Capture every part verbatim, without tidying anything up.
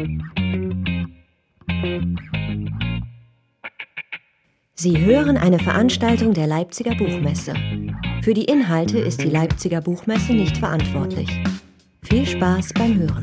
Sie hören eine Veranstaltung der Leipziger Buchmesse. Für die Inhalte ist die Leipziger Buchmesse nicht verantwortlich. Viel Spaß beim Hören.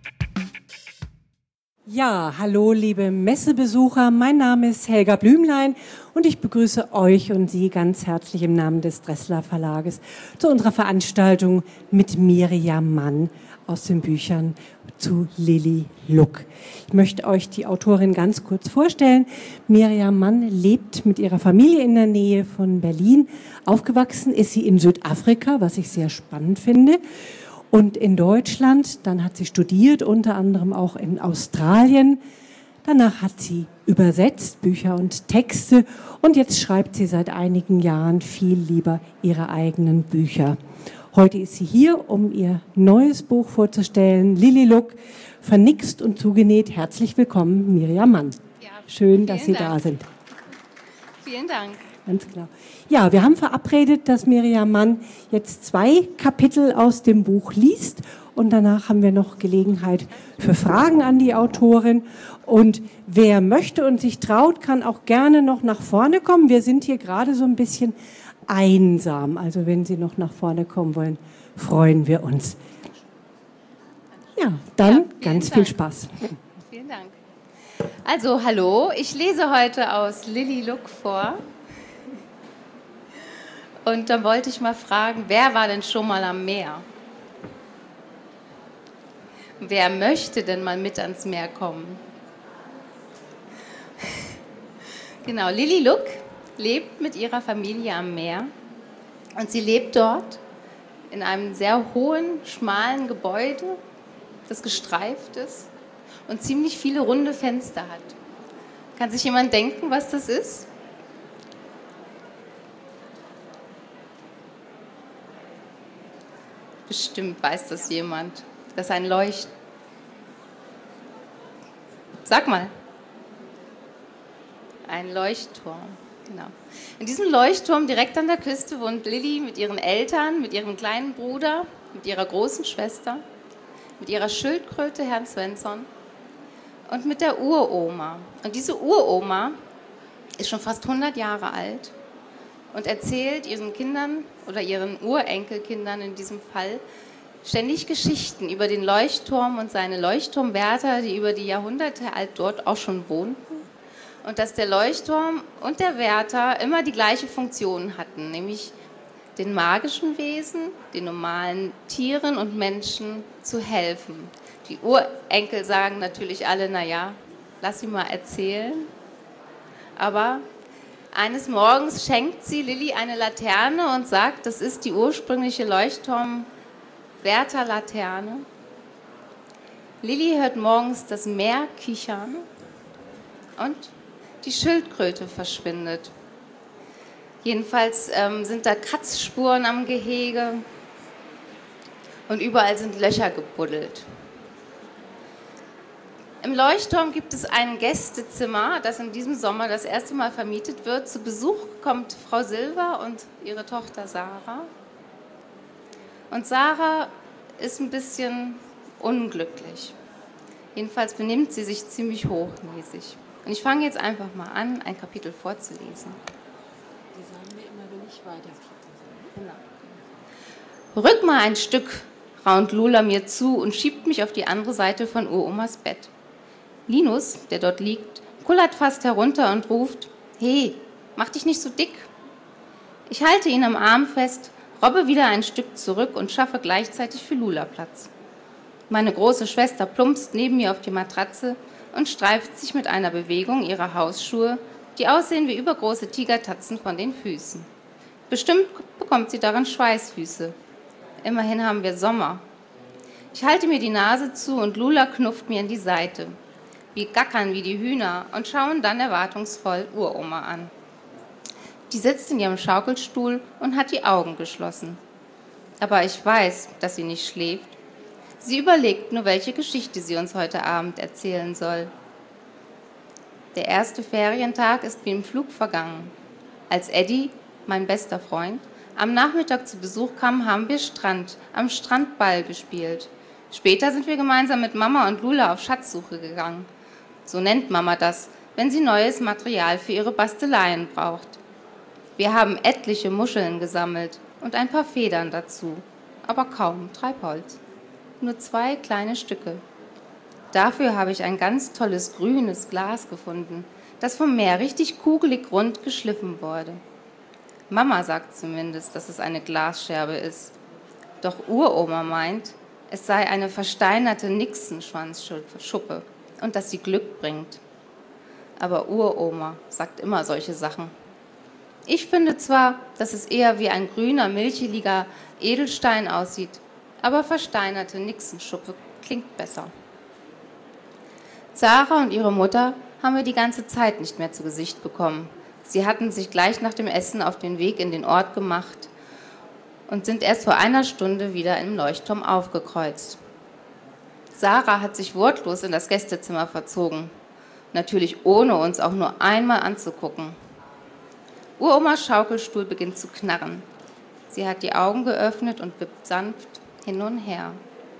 Ja, hallo liebe Messebesucher, mein Name ist Helga Blümlein und ich begrüße euch und Sie ganz herzlich im Namen des Dressler Verlages zu unserer Veranstaltung mit Mirjam Mann aus den Büchern zu Lilly Luck. Ich möchte euch die Autorin ganz kurz vorstellen. Mirjam Mann lebt mit ihrer Familie in der Nähe von Berlin. Aufgewachsen ist sie in Südafrika, was ich sehr spannend finde. Und in Deutschland, dann hat sie studiert, unter anderem auch in Australien. Danach hat sie übersetzt Bücher und Texte und jetzt schreibt sie seit einigen Jahren viel lieber ihre eigenen Bücher. Heute ist sie hier, um ihr neues Buch vorzustellen, Lilly Luck, vernixt und zugenäht. Herzlich willkommen, Mirjam Mann. Ja, schön, dass Sie Dank. da sind. Vielen Dank. Ganz klar. Ja, wir haben verabredet, dass Mirjam Mann jetzt zwei Kapitel aus dem Buch liest und danach haben wir noch Gelegenheit für Fragen an die Autorin. Und wer möchte und sich traut, kann auch gerne noch nach vorne kommen. Wir sind hier gerade so ein bisschen einsam. Also wenn Sie noch nach vorne kommen wollen, freuen wir uns. Ja, dann ja, ganz Dank. Viel Spaß. Vielen Dank. Also, hallo, ich lese heute aus Lilly Luck vor. Und dann wollte ich mal fragen, wer war denn schon mal am Meer? Wer möchte denn mal mit ans Meer kommen? Genau, Lilly Luck lebt mit ihrer Familie am Meer und sie lebt dort in einem sehr hohen, schmalen Gebäude, das gestreift ist und ziemlich viele runde Fenster hat. Kann sich jemand denken, was das ist? Bestimmt weiß das jemand. Das ist ein Leucht... Sag mal. Ein Leuchtturm, genau. In diesem Leuchtturm direkt an der Küste wohnt Lilly mit ihren Eltern, mit ihrem kleinen Bruder, mit ihrer großen Schwester, mit ihrer Schildkröte Herrn Svensson und mit der Uroma. Und diese Uroma ist schon fast hundert Jahre alt und erzählt ihren Kindern oder ihren Urenkelkindern in diesem Fall ständig Geschichten über den Leuchtturm und seine Leuchtturmwärter, die über die Jahrhunderte alt dort auch schon wohnten. Und dass der Leuchtturm und der Wärter immer die gleiche Funktion hatten, nämlich den magischen Wesen, den normalen Tieren und Menschen zu helfen. Die Urenkel sagen natürlich alle, naja, lass sie mal erzählen. Aber eines Morgens schenkt sie Lilly eine Laterne und sagt, das ist die ursprüngliche Leuchtturm-Wärterlaterne. Lilly hört morgens das Meer kichern und die Schildkröte verschwindet. Jedenfalls ähm, sind da Kratzspuren am Gehege und überall sind Löcher gebuddelt. Im Leuchtturm gibt es ein Gästezimmer, das in diesem Sommer das erste Mal vermietet wird. Zu Besuch kommt Frau Silver und ihre Tochter Sarah. Und Sarah ist ein bisschen unglücklich. Jedenfalls benimmt sie sich ziemlich hochnäsig. Und ich fange jetzt einfach mal an, ein Kapitel vorzulesen. Die sagen mir immer, wenn ich weiterklicken soll. Genau. Rück mal ein Stück, raunt Lula mir zu und schiebt mich auf die andere Seite von Uromas Bett. Linus, der dort liegt, kullert fast herunter und ruft, hey, mach dich nicht so dick. Ich halte ihn am Arm fest, robbe wieder ein Stück zurück und schaffe gleichzeitig für Lula Platz. Meine große Schwester plumpst neben mir auf die Matratze und streift sich mit einer Bewegung ihrer Hausschuhe, die aussehen wie übergroße Tigertatzen, von den Füßen. Bestimmt bekommt sie daran Schweißfüße. Immerhin haben wir Sommer. Ich halte mir die Nase zu und Lula knufft mir in die Seite. Wir gackern wie die Hühner und schauen dann erwartungsvoll Uroma an. Die sitzt in ihrem Schaukelstuhl und hat die Augen geschlossen. Aber ich weiß, dass sie nicht schläft. Sie überlegt nur, welche Geschichte sie uns heute Abend erzählen soll. Der erste Ferientag ist wie im Flug vergangen. Als Eddie, mein bester Freund, am Nachmittag zu Besuch kam, haben wir Strand, am Strandball gespielt. Später sind wir gemeinsam mit Mama und Lula auf Schatzsuche gegangen. So nennt Mama das, wenn sie neues Material für ihre Basteleien braucht. Wir haben etliche Muscheln gesammelt und ein paar Federn dazu, aber kaum Treibholz. Nur zwei kleine Stücke. Dafür habe ich ein ganz tolles grünes Glas gefunden, das vom Meer richtig kugelig rund geschliffen wurde. Mama sagt zumindest, dass es eine Glasscherbe ist. Doch Uroma meint, es sei eine versteinerte Nixenschwanzschuppe und dass sie Glück bringt. Aber Uroma sagt immer solche Sachen. Ich finde zwar, dass es eher wie ein grüner, milcheliger Edelstein aussieht, aber versteinerte Nixenschuppe klingt besser. Sarah und ihre Mutter haben wir die ganze Zeit nicht mehr zu Gesicht bekommen. Sie hatten sich gleich nach dem Essen auf den Weg in den Ort gemacht und sind erst vor einer Stunde wieder im Leuchtturm aufgekreuzt. Sarah hat sich wortlos in das Gästezimmer verzogen, natürlich ohne uns auch nur einmal anzugucken. Uromas Schaukelstuhl beginnt zu knarren. Sie hat die Augen geöffnet und wippt sanft hin und her.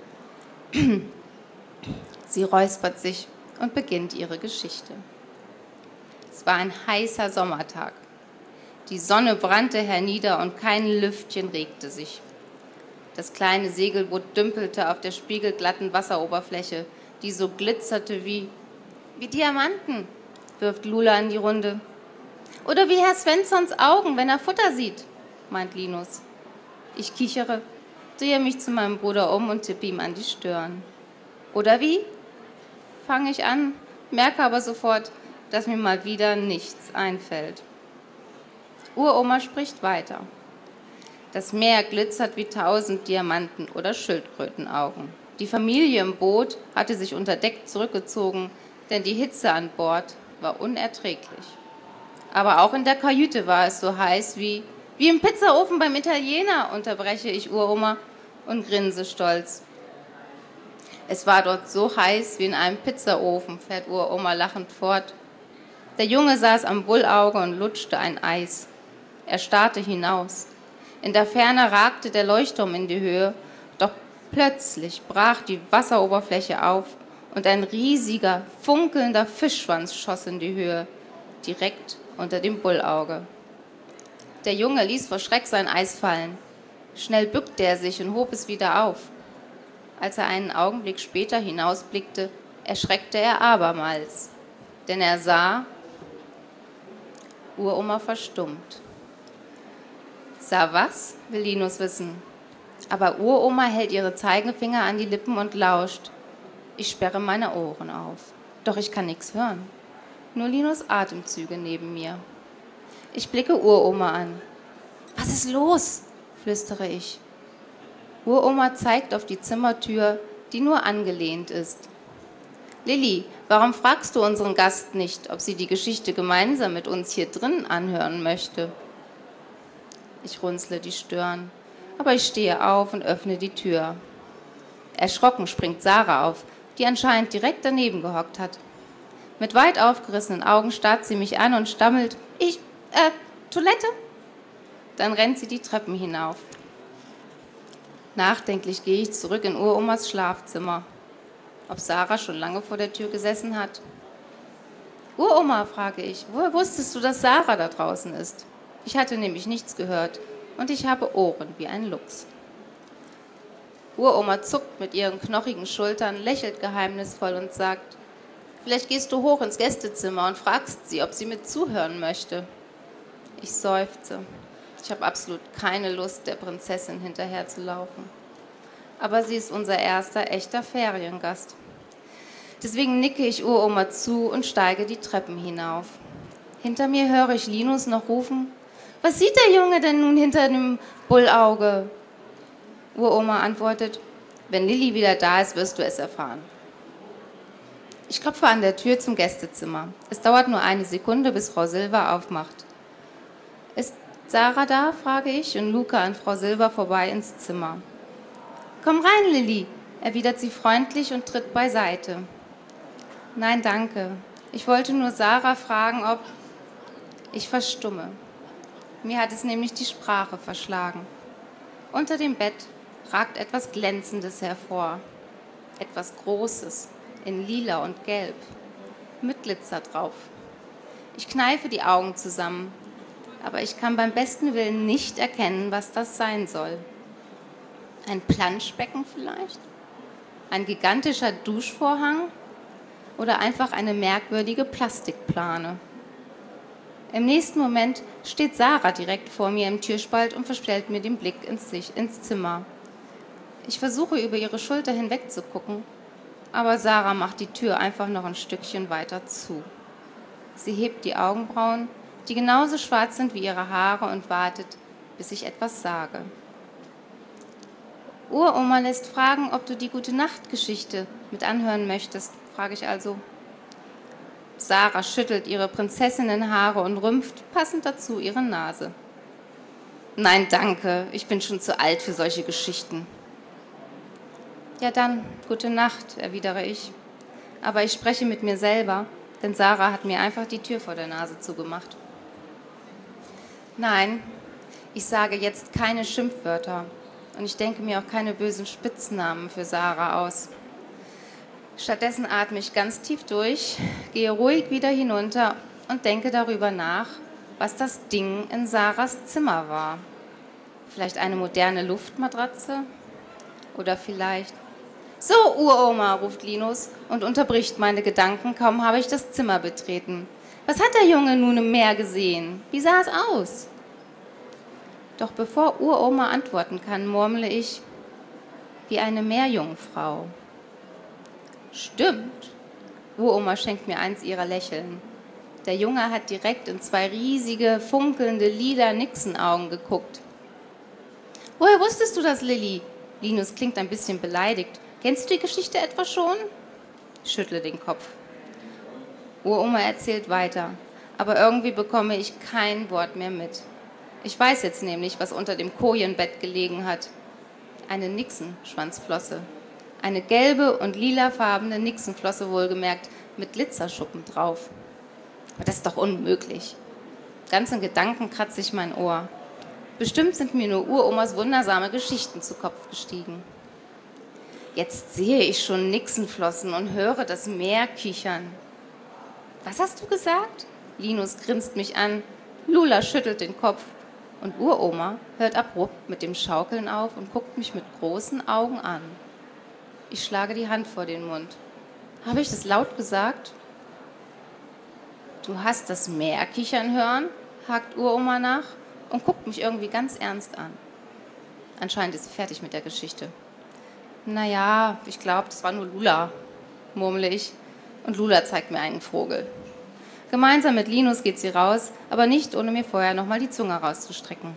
Sie räuspert sich und beginnt ihre Geschichte. Es war ein heißer Sommertag. Die Sonne brannte hernieder und kein Lüftchen regte sich. Das kleine Segelboot dümpelte auf der spiegelglatten Wasseroberfläche, die so glitzerte wie, wie Diamanten, wirft Lula in die Runde. Oder wie Herr Svenssons Augen, wenn er Futter sieht, meint Linus. Ich kichere, drehe mich zu meinem Bruder um und tippe ihm an die Stirn. Oder wie? Fange ich an, merke aber sofort, dass mir mal wieder nichts einfällt. Uroma spricht weiter. Das Meer glitzert wie tausend Diamanten oder Schildkrötenaugen. Die Familie im Boot hatte sich unter Deck zurückgezogen, denn die Hitze an Bord war unerträglich. Aber auch in der Kajüte war es so heiß wie, wie im Pizzaofen beim Italiener, unterbreche ich Uroma und grinse stolz. Es war dort so heiß wie in einem Pizzaofen, fährt Uroma lachend fort. Der Junge saß am Bullauge und lutschte ein Eis. Er starrte hinaus. In der Ferne ragte der Leuchtturm in die Höhe, doch plötzlich brach die Wasseroberfläche auf und ein riesiger, funkelnder Fischschwanz schoss in die Höhe, direkt unter dem Bullauge. Der Junge ließ vor Schreck sein Eis fallen. Schnell bückte er sich und hob es wieder auf. Als er einen Augenblick später hinausblickte, erschreckte er abermals, denn er sah, Uroma verstummt. Sah was? Will Linus wissen. Aber Uroma hält ihre Zeigefinger an die Lippen und lauscht. Ich sperre meine Ohren auf. Doch ich kann nichts hören. Nur Linus Atemzüge neben mir. Ich blicke Uroma an. Was ist los? Flüstere ich. Uroma zeigt auf die Zimmertür, die nur angelehnt ist. Lilli, warum fragst du unseren Gast nicht, ob sie die Geschichte gemeinsam mit uns hier drin anhören möchte? Ich runzle die Stirn, aber ich stehe auf und öffne die Tür. Erschrocken springt Sarah auf, die anscheinend direkt daneben gehockt hat. Mit weit aufgerissenen Augen starrt sie mich an und stammelt, ich, äh, Toilette? Dann rennt sie die Treppen hinauf. Nachdenklich gehe ich zurück in Uromas Schlafzimmer. Ob Sarah schon lange vor der Tür gesessen hat? Uroma, frage ich, woher wusstest du, dass Sarah da draußen ist? Ich hatte nämlich nichts gehört und ich habe Ohren wie ein Luchs. Uroma zuckt mit ihren knochigen Schultern, lächelt geheimnisvoll und sagt, vielleicht gehst du hoch ins Gästezimmer und fragst sie, ob sie mit zuhören möchte. Ich seufze. Ich habe absolut keine Lust, der Prinzessin hinterherzulaufen. Aber sie ist unser erster echter Feriengast. Deswegen nicke ich Uroma zu und steige die Treppen hinauf. Hinter mir höre ich Linus noch rufen, was sieht der Junge denn nun hinter dem Bullauge? Uroma antwortet, wenn Lilli wieder da ist, wirst du es erfahren. Ich klopfe an der Tür zum Gästezimmer. Es dauert nur eine Sekunde, bis Frau Silber aufmacht. Ist Sarah da, frage ich und luke an Frau Silber vorbei ins Zimmer. Komm rein, Lilli, erwidert sie freundlich und tritt beiseite. Nein, danke. Ich wollte nur Sarah fragen, ob... Ich verstumme. Mir hat es nämlich die Sprache verschlagen. Unter dem Bett ragt etwas Glänzendes hervor. Etwas Großes, in lila und gelb, mit Glitzer drauf. Ich kneife die Augen zusammen, aber ich kann beim besten Willen nicht erkennen, was das sein soll. Ein Planschbecken vielleicht? Ein gigantischer Duschvorhang? Oder einfach eine merkwürdige Plastikplane? Im nächsten Moment steht Sarah direkt vor mir im Türspalt und verstellt mir den Blick ins, ins Zimmer. Ich versuche, über ihre Schulter hinweg zu gucken, aber Sarah macht die Tür einfach noch ein Stückchen weiter zu. Sie hebt die Augenbrauen, die genauso schwarz sind wie ihre Haare, und wartet, bis ich etwas sage. Uroma lässt fragen, ob du die Gute-Nacht-Geschichte mit anhören möchtest, frage ich also. Sarah schüttelt ihre Prinzessinnenhaare und rümpft passend dazu ihre Nase. Nein, danke, ich bin schon zu alt für solche Geschichten. Ja dann, gute Nacht, erwidere ich. Aber ich spreche mit mir selber, denn Sarah hat mir einfach die Tür vor der Nase zugemacht. Nein, ich sage jetzt keine Schimpfwörter und ich denke mir auch keine bösen Spitznamen für Sarah aus. Stattdessen atme ich ganz tief durch, gehe ruhig wieder hinunter und denke darüber nach, was das Ding in Sarahs Zimmer war. Vielleicht eine moderne Luftmatratze? Oder vielleicht... So, Uroma, ruft Linus und unterbricht meine Gedanken, kaum habe ich das Zimmer betreten. Was hat der Junge nun im Meer gesehen? Wie sah es aus? Doch bevor Uroma antworten kann, murmle ich, wie eine Meerjungfrau. Stimmt. Uroma schenkt mir eins ihrer Lächeln. Der Junge hat direkt in zwei riesige, funkelnde, lila Nixenaugen geguckt. Woher wusstest du das, Lilly? Linus klingt ein bisschen beleidigt. Kennst du die Geschichte etwa schon? Ich schüttle den Kopf. Uroma erzählt weiter, aber irgendwie bekomme ich kein Wort mehr mit. Ich weiß jetzt nämlich, was unter dem Kojenbett gelegen hat. Eine Nixenschwanzflosse. Eine gelbe und lilafarbene Nixenflosse wohlgemerkt, mit Glitzerschuppen drauf. Aber das ist doch unmöglich. Ganz in Gedanken kratze ich mein Ohr. Bestimmt sind mir nur Uromas wundersame Geschichten zu Kopf gestiegen. Jetzt sehe ich schon Nixenflossen und höre das Meer kichern. Was hast du gesagt? Linus grinst mich an, Lula schüttelt den Kopf und Uroma hört abrupt mit dem Schaukeln auf und guckt mich mit großen Augen an. Ich schlage die Hand vor den Mund. Habe ich das laut gesagt? Du hast das Meer kichern hören? Hakt Uroma nach und guckt mich irgendwie ganz ernst an. Anscheinend ist sie fertig mit der Geschichte. Naja, ich glaube, das war nur Lula, murmle ich, und Lula zeigt mir einen Vogel. Gemeinsam mit Linus geht sie raus, aber nicht, ohne mir vorher nochmal die Zunge rauszustrecken.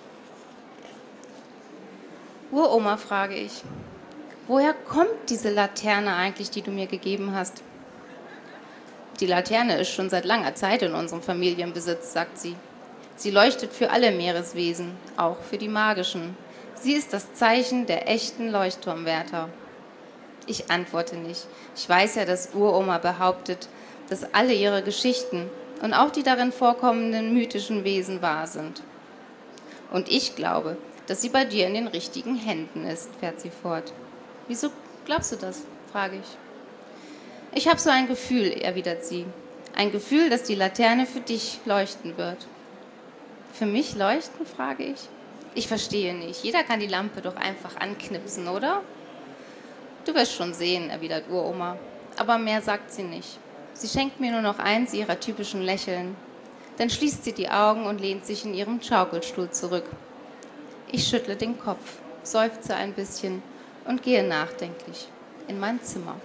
Uroma, frage ich, woher kommt diese Laterne eigentlich, die du mir gegeben hast? Die Laterne ist schon seit langer Zeit in unserem Familienbesitz, sagt sie. Sie leuchtet für alle Meereswesen, auch für die magischen. Sie ist das Zeichen der echten Leuchtturmwärter. Ich antworte nicht. Ich weiß ja, dass Uroma behauptet, dass alle ihre Geschichten und auch die darin vorkommenden mythischen Wesen wahr sind. Und ich glaube, dass sie bei dir in den richtigen Händen ist, fährt sie fort. Wieso glaubst du das? Frage ich. Ich habe so ein Gefühl, erwidert sie. Ein Gefühl, dass die Laterne für dich leuchten wird. Für mich leuchten, frage ich. Ich verstehe nicht. Jeder kann die Lampe doch einfach anknipsen, oder? Du wirst schon sehen, erwidert Uroma. Aber mehr sagt sie nicht. Sie schenkt mir nur noch eins ihrer typischen Lächeln. Dann schließt sie die Augen und lehnt sich in ihrem Schaukelstuhl zurück. Ich schüttle den Kopf, seufze ein bisschen und gehe nachdenklich in mein Zimmer.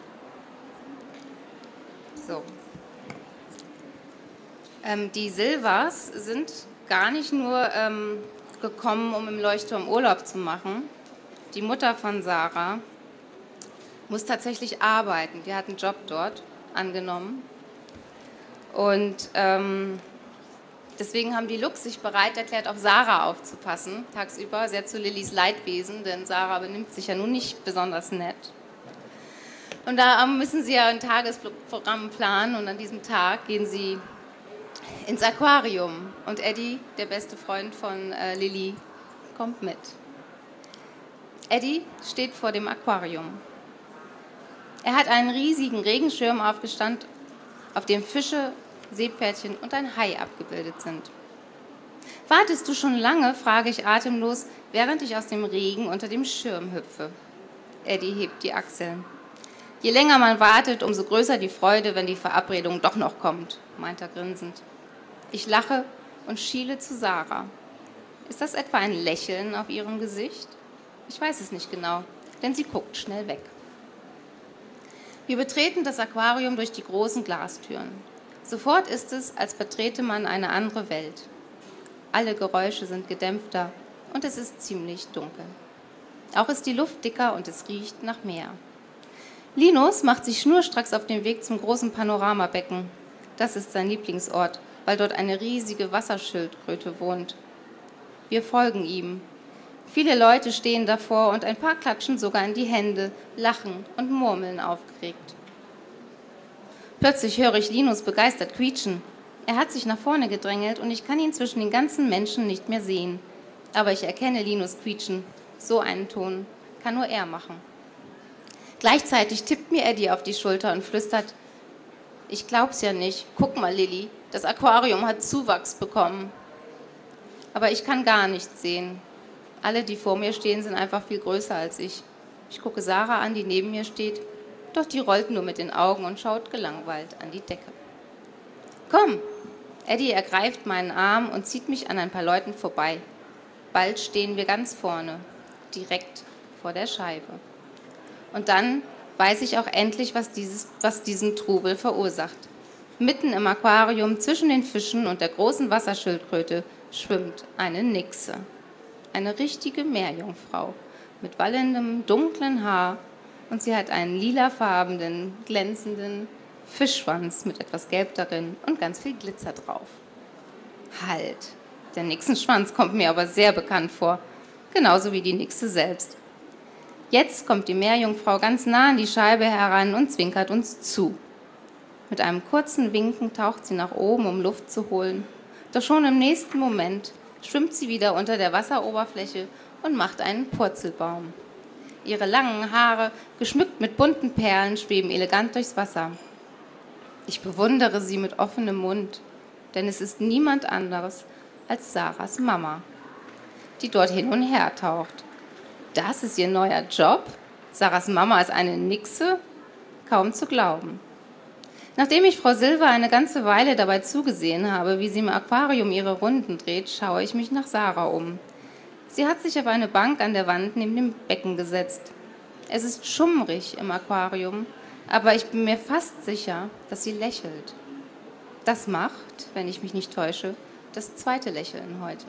So. Ähm, die Silvas sind gar nicht nur ähm, gekommen, um im Leuchtturm Urlaub zu machen. Die Mutter von Sarah muss tatsächlich arbeiten. Die hat einen Job dort angenommen. Und ähm, deswegen haben die Lux sich bereit erklärt, auf Sarah aufzupassen, tagsüber, sehr zu Lillys Leidwesen, denn Sarah benimmt sich ja nun nicht besonders nett. Und da müssen sie ja ein Tagesprogramm planen und an diesem Tag gehen sie ins Aquarium. Und Eddie, der beste Freund von äh, Lilly, kommt mit. Eddie steht vor dem Aquarium. Er hat einen riesigen Regenschirm aufgestellt, auf dem Fische, Seepferdchen und ein Hai abgebildet sind. »Wartest du schon lange?« frage ich atemlos, während ich aus dem Regen unter dem Schirm hüpfe. Eddie hebt die Achseln. »Je länger man wartet, umso größer die Freude, wenn die Verabredung doch noch kommt«, meint er grinsend. Ich lache und schiele zu Sarah. Ist das etwa ein Lächeln auf ihrem Gesicht? Ich weiß es nicht genau, denn sie guckt schnell weg. Wir betreten das Aquarium durch die großen Glastüren. Sofort ist es, als betrete man eine andere Welt. Alle Geräusche sind gedämpfter und es ist ziemlich dunkel. Auch ist die Luft dicker und es riecht nach Meer. Linus macht sich schnurstracks auf den Weg zum großen Panoramabecken. Das ist sein Lieblingsort, weil dort eine riesige Wasserschildkröte wohnt. Wir folgen ihm. Viele Leute stehen davor und ein paar klatschen sogar in die Hände, lachen und murmeln aufgeregt. Plötzlich höre ich Linus begeistert quietschen. Er hat sich nach vorne gedrängelt und ich kann ihn zwischen den ganzen Menschen nicht mehr sehen. Aber ich erkenne Linus quietschen. So einen Ton kann nur er machen. Gleichzeitig tippt mir Eddie auf die Schulter und flüstert: »Ich glaub's ja nicht. Guck mal, Lilly, das Aquarium hat Zuwachs bekommen.« Aber ich kann gar nichts sehen. Alle, die vor mir stehen, sind einfach viel größer als ich. Ich gucke Sarah an, die neben mir steht, doch die rollt nur mit den Augen und schaut gelangweilt an die Decke. »Komm!« Eddie ergreift meinen Arm und zieht mich an ein paar Leuten vorbei. Bald stehen wir ganz vorne, direkt vor der Scheibe. Und dann weiß ich auch endlich, was, dieses, was diesen Trubel verursacht. Mitten im Aquarium zwischen den Fischen und der großen Wasserschildkröte schwimmt eine Nixe. Eine richtige Meerjungfrau mit wallendem, dunklen Haar und sie hat einen lilafarbenen, glänzenden Fischschwanz mit etwas Gelb darin und ganz viel Glitzer drauf. Halt, der Nixenschwanz kommt mir aber sehr bekannt vor, genauso wie die Nixe selbst. Jetzt kommt die Meerjungfrau ganz nah an die Scheibe heran und zwinkert uns zu. Mit einem kurzen Winken taucht sie nach oben, um Luft zu holen. Doch schon im nächsten Moment schwimmt sie wieder unter der Wasseroberfläche und macht einen Purzelbaum. Ihre langen Haare, geschmückt mit bunten Perlen, schweben elegant durchs Wasser. Ich bewundere sie mit offenem Mund, denn es ist niemand anderes als Sarahs Mama, die dort hin und her taucht. Das ist ihr neuer Job? Sarahs Mama ist eine Nixe? Kaum zu glauben. Nachdem ich Frau Silva eine ganze Weile dabei zugesehen habe, wie sie im Aquarium ihre Runden dreht, schaue ich mich nach Sarah um. Sie hat sich auf eine Bank an der Wand neben dem Becken gesetzt. Es ist schummrig im Aquarium, aber ich bin mir fast sicher, dass sie lächelt. Das macht, wenn ich mich nicht täusche, das zweite Lächeln heute.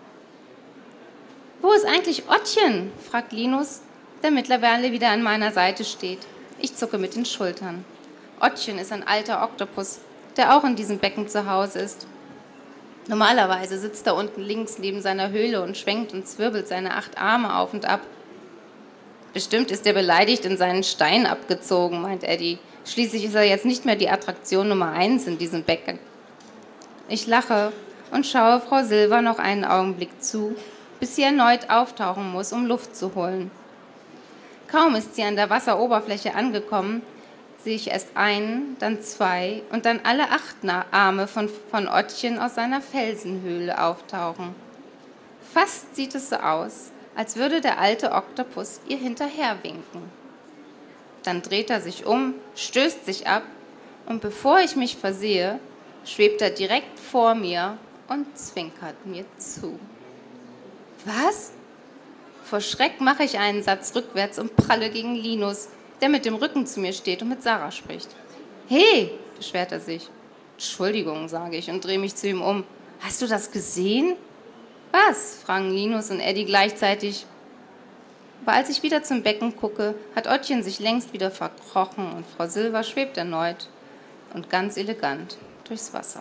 »Wo ist eigentlich Ottchen?« fragt Linus, der mittlerweile wieder an meiner Seite steht. Ich zucke mit den Schultern. Ottchen ist ein alter Oktopus, der auch in diesem Becken zu Hause ist. Normalerweise sitzt er unten links neben seiner Höhle und schwenkt und zwirbelt seine acht Arme auf und ab. Bestimmt ist er beleidigt in seinen Stein abgezogen, meint Eddie. Schließlich ist er jetzt nicht mehr die Attraktion Nummer eins in diesem Becken. Ich lache und schaue Frau Silva noch einen Augenblick zu, bis sie erneut auftauchen muss, um Luft zu holen. Kaum ist sie an der Wasseroberfläche angekommen, sehe ich erst einen, dann zwei und dann alle acht Arme von, von Ottchen aus seiner Felsenhöhle auftauchen. Fast sieht es so aus, als würde der alte Oktopus ihr hinterherwinken. Dann dreht er sich um, stößt sich ab und bevor ich mich versehe, schwebt er direkt vor mir und zwinkert mir zu. Was? Vor Schreck mache ich einen Satz rückwärts und pralle gegen Linus, der mit dem Rücken zu mir steht und mit Sarah spricht. »Hey«, beschwert er sich. »Entschuldigung«, sage ich und drehe mich zu ihm um. »Hast du das gesehen?« »Was?«, fragen Linus und Eddie gleichzeitig. Aber als ich wieder zum Becken gucke, hat Ottchen sich längst wieder verkrochen und Frau Silva schwebt erneut und ganz elegant durchs Wasser.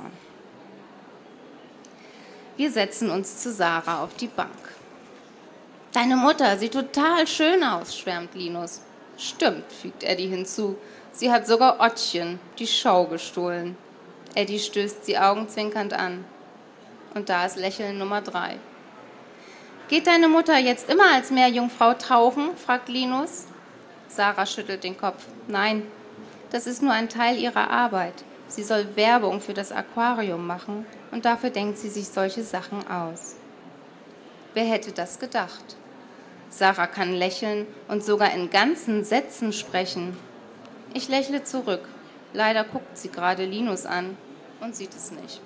Wir setzen uns zu Sarah auf die Bank. »Deine Mutter sieht total schön aus«, schwärmt Linus. »Stimmt«, fügt Eddie hinzu. »Sie hat sogar Ottchen die Show gestohlen.« Eddie stößt sie augenzwinkernd an. Und da ist Lächeln Nummer drei. »Geht deine Mutter jetzt immer als Meerjungfrau tauchen?«, fragt Linus. Sarah schüttelt den Kopf. Nein, das ist nur ein Teil ihrer Arbeit. Sie soll Werbung für das Aquarium machen und dafür denkt sie sich solche Sachen aus. Wer hätte das gedacht? Sarah kann lächeln und sogar in ganzen Sätzen sprechen. Ich lächle zurück. Leider guckt sie gerade Linus an und sieht es nicht.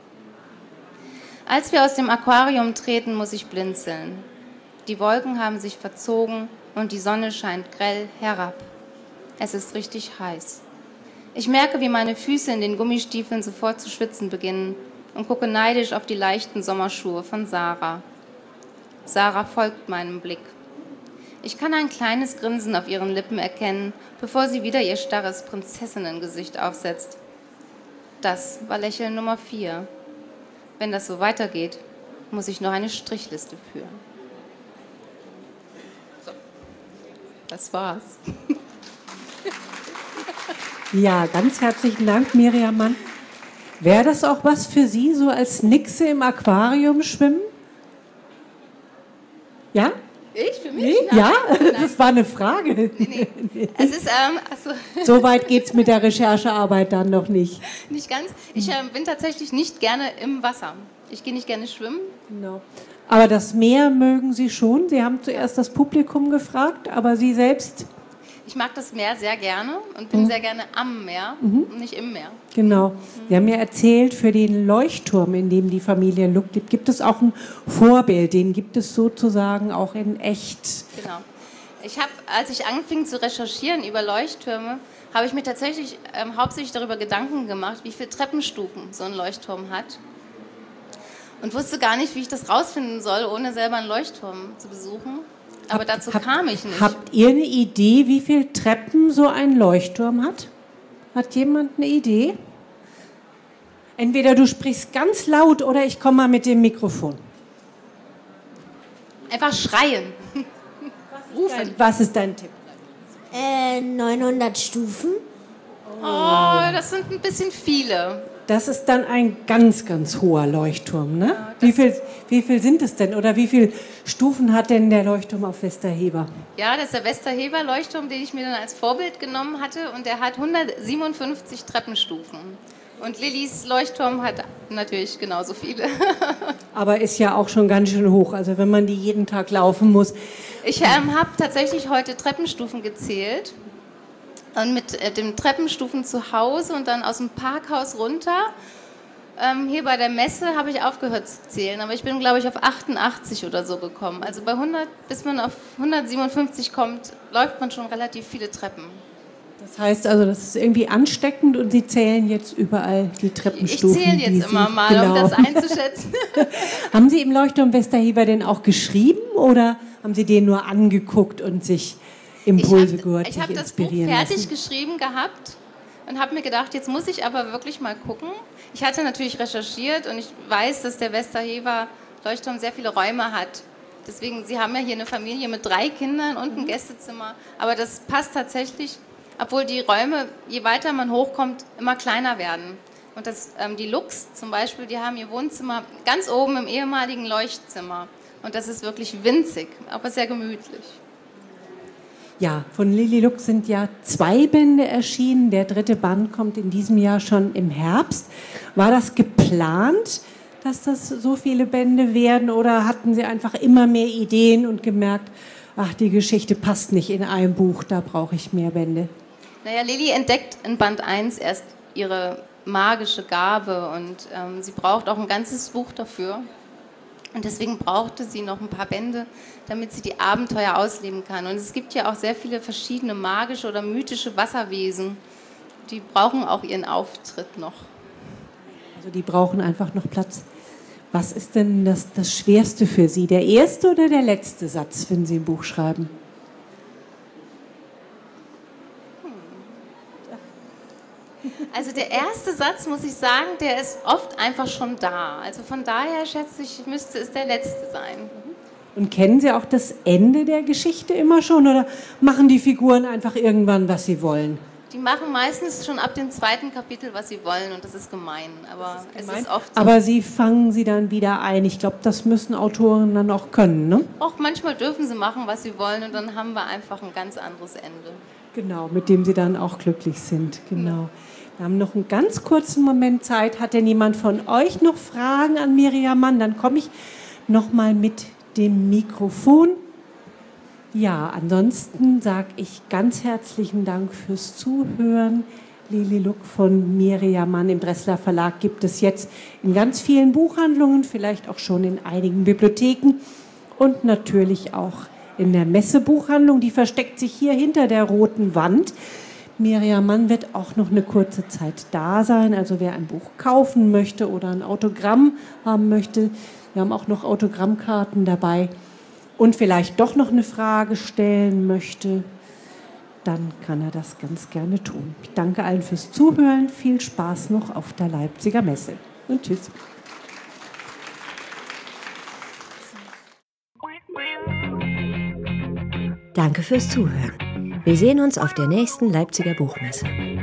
Als wir aus dem Aquarium treten, muss ich blinzeln. Die Wolken haben sich verzogen und die Sonne scheint grell herab. Es ist richtig heiß. Ich merke, wie meine Füße in den Gummistiefeln sofort zu schwitzen beginnen und gucke neidisch auf die leichten Sommerschuhe von Sarah. Sarah folgt meinem Blick. Ich kann ein kleines Grinsen auf ihren Lippen erkennen, bevor sie wieder ihr starres Prinzessinnengesicht aufsetzt. Das war Lächeln Nummer vier. Wenn das so weitergeht, muss ich noch eine Strichliste führen. So, das war's. Ja, ganz herzlichen Dank, Miriam Mann. Wäre das auch was für Sie, so als Nixe im Aquarium schwimmen? Ja? Ich? Für mich? Nee? Nein. Ja? Nein. Das war eine Frage. Nee, nee. Es ist, ähm, also so weit geht es mit der Recherchearbeit dann noch nicht. Nicht ganz. Ich äh, bin tatsächlich nicht gerne im Wasser. Ich gehe nicht gerne schwimmen. Genau. Aber das Meer mögen Sie schon. Sie haben zuerst das Publikum gefragt, aber Sie selbst? Ich mag das Meer sehr gerne und bin mhm. sehr gerne am Meer mhm. und nicht im Meer. Genau. Mhm. Sie haben mir erzählt, für den Leuchtturm, in dem die Familie Luck lebt, gibt es auch ein Vorbild. Den gibt es sozusagen auch in echt. Genau. Ich habe, als ich anfing zu recherchieren über Leuchttürme, habe ich mir tatsächlich ähm, hauptsächlich darüber Gedanken gemacht, wie viele Treppenstufen so ein Leuchtturm hat. Und wusste gar nicht, wie ich das rausfinden soll, ohne selber einen Leuchtturm zu besuchen. Aber Hab, dazu hab, kam ich nicht. Habt ihr eine Idee, wie viele Treppen so ein Leuchtturm hat? Hat jemand eine Idee? Entweder du sprichst ganz laut oder ich komme mal mit dem Mikrofon. Einfach schreien. Was ist dein, was ist dein Tipp? Äh, neunhundert Stufen. Oh, das sind ein bisschen viele. Das ist dann ein ganz, ganz hoher Leuchtturm, ne? Ja, wie viel, wie viel sind es denn? Oder wie viele Stufen hat denn der Leuchtturm auf Westerhever? Ja, das ist der Westerhever-Leuchtturm, den ich mir dann als Vorbild genommen hatte. Und der hat hundertsiebenundfünfzig Treppenstufen. Und Lillys Leuchtturm hat natürlich genauso viele. Aber ist ja auch schon ganz schön hoch, also wenn man die jeden Tag laufen muss. Ich ähm, habe tatsächlich heute Treppenstufen gezählt. Und mit äh, den Treppenstufen zu Hause und dann aus dem Parkhaus runter. Ähm, hier bei der Messe habe ich aufgehört zu zählen, aber ich bin, glaube ich, auf achtundachtzig oder so gekommen. Also bei hundert, bis man auf hundertsiebenundfünfzig kommt, läuft man schon relativ viele Treppen. Das heißt also, das ist irgendwie ansteckend und Sie zählen jetzt überall die Treppenstufen. Ich zähle jetzt immer mal, genau. Um das einzuschätzen. Haben Sie im Leuchtturm Westerhever denn auch geschrieben oder haben Sie den nur angeguckt und sich Impulse gehört, ich habe das Buch fertig geschrieben gehabt und habe mir gedacht, jetzt muss ich aber wirklich mal gucken. Ich hatte natürlich recherchiert und ich weiß, dass der Westerhever Leuchtturm sehr viele Räume hat. Deswegen, Sie haben ja hier eine Familie mit drei Kindern und ein Gästezimmer. Aber das passt tatsächlich, obwohl die Räume, je weiter man hochkommt, immer kleiner werden. Und das, ähm, die Lucks zum Beispiel, die haben ihr Wohnzimmer ganz oben im ehemaligen Leuchtzimmer. Und das ist wirklich winzig, aber sehr gemütlich. Ja, von Lilli Luck sind ja zwei Bände erschienen. Der dritte Band kommt in diesem Jahr schon im Herbst. War das geplant, dass das so viele Bände werden? Oder hatten Sie einfach immer mehr Ideen und gemerkt, ach, die Geschichte passt nicht in ein Buch, da brauche ich mehr Bände? Naja, Lilli entdeckt in Band eins erst ihre magische Gabe und ähm, sie braucht auch ein ganzes Buch dafür. Und deswegen brauchte sie noch ein paar Bände, damit sie die Abenteuer ausleben kann. Und es gibt ja auch sehr viele verschiedene magische oder mythische Wasserwesen. Die brauchen auch ihren Auftritt noch. Also die brauchen einfach noch Platz. Was ist denn das, das Schwerste für Sie? Der erste oder der letzte Satz, wenn Sie ein Buch schreiben? Also der erste Satz, muss ich sagen, der ist oft einfach schon da. Also von daher schätze ich, müsste es der letzte sein. Und kennen Sie auch das Ende der Geschichte immer schon oder machen die Figuren einfach irgendwann, was sie wollen? Die machen meistens schon ab dem zweiten Kapitel, was sie wollen, und das ist gemein. Aber ist gemein. Es ist oft so. Aber sie fangen sie dann wieder ein. Ich glaube, das müssen Autoren dann auch können, ne? Auch manchmal dürfen sie machen, was sie wollen, und dann haben wir einfach ein ganz anderes Ende. Genau, mit dem sie dann auch glücklich sind. Genau. Ja. Wir haben noch einen ganz kurzen Moment Zeit. Hat denn jemand von euch noch Fragen an Miriam Mann? Dann komme ich noch mal mit dem Mikrofon. Ja, ansonsten sage ich ganz herzlichen Dank fürs Zuhören. Lili Luck von Miriam Mann im Dressler Verlag gibt es jetzt in ganz vielen Buchhandlungen, vielleicht auch schon in einigen Bibliotheken und natürlich auch in der Messebuchhandlung. Die versteckt sich hier hinter der roten Wand. Miriam Mann wird auch noch eine kurze Zeit da sein. Also wer ein Buch kaufen möchte oder ein Autogramm haben möchte, wir haben auch noch Autogrammkarten dabei. Und vielleicht doch noch eine Frage stellen möchte, dann kann er das ganz gerne tun. Ich danke allen fürs Zuhören. Viel Spaß noch auf der Leipziger Messe. Und tschüss. Danke fürs Zuhören. Wir sehen uns auf der nächsten Leipziger Buchmesse.